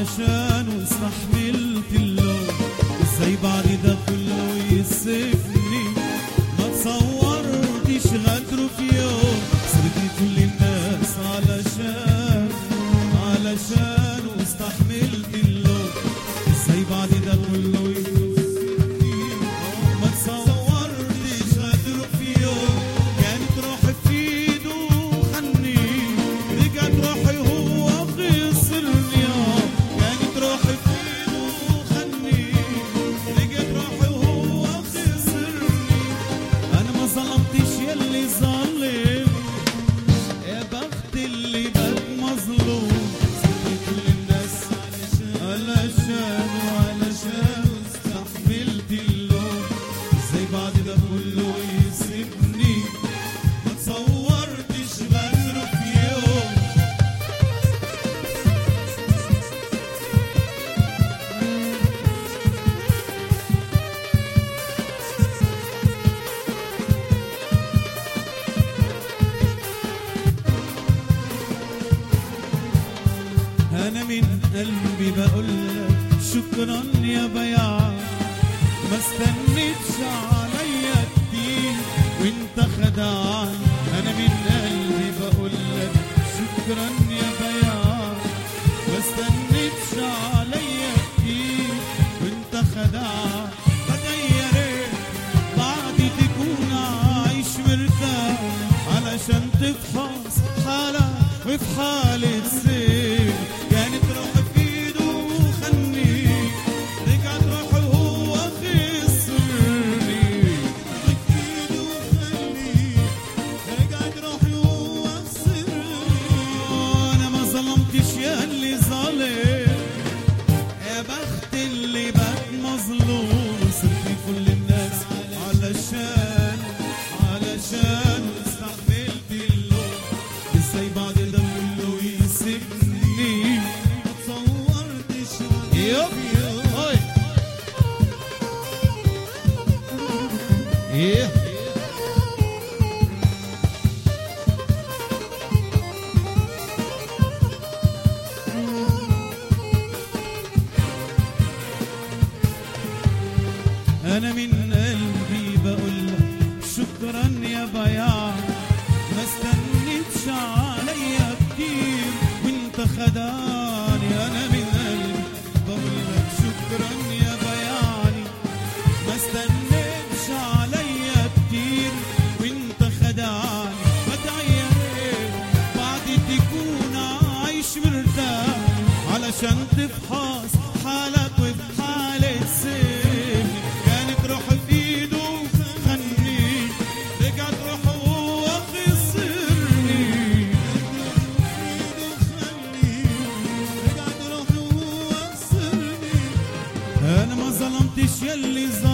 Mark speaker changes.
Speaker 1: علشانه استحملت اللوم. ازاي بعد ده كله يسيبني؟ ما تصورتش غدره في يوم. سبت كل الناس علشانه استحملت اللوم. ازاي بعد ده كله يسيبني؟ ما تصورتش غدره في يوم. كانت روحي في ايده خني، رجعت روحي هو خسرني. كانت روحي في ايده خني، رجعت روحي هو خسرني. انا ما ظلمتش ياللي ظلم، يا بخت اللي بات مظلوم. سبت كل الناس علشان استحملت اللوم. ازاي بعد ده كله يسيبني؟ ما تصورتش غدره في يوم. أنا من قلبي بقولك شكرا يا بياع، ما استنيتش عليا كتير وانت خدعان. أنا من قلبي بقولك شكرا يا بياع، ما استنيتش عليا كتير وانت خدعان. بدأ يا ريت بعد تكون عايش مرتاح، علشان تفحص حالك وفي حالة سير. كانت روحي في ايده خني، رجعت روحي وهو خسرني. روحي في ايده خني، رجعت روحي وهو خسرني. انا ما ظلمتش ياللي ظالم، يا بخت اللي بات مظلوم. سبت كل الناس علشان استحملت اللوم. ازاي بعد ده كله يسيبني؟ ما تصورتش غدره في يوم. أنا من قلبي بقولك شكرا يا بياع، ما استنيتش عليا كتير وانت خدعني. أنا من قلبي بقولك شكرا يا بياعني، ما استنيتش عليا كتير وانت خدعني. بدعي يا ريت بعد تكون عايش مرتاح، علشان تفحص حالك وفي حالة سير. كانت روحي في ايده خني، رجعت روحي وهو خسرني. رجعت روحي وهو خسرني. انا ما ظلمتش ياللي ظلم،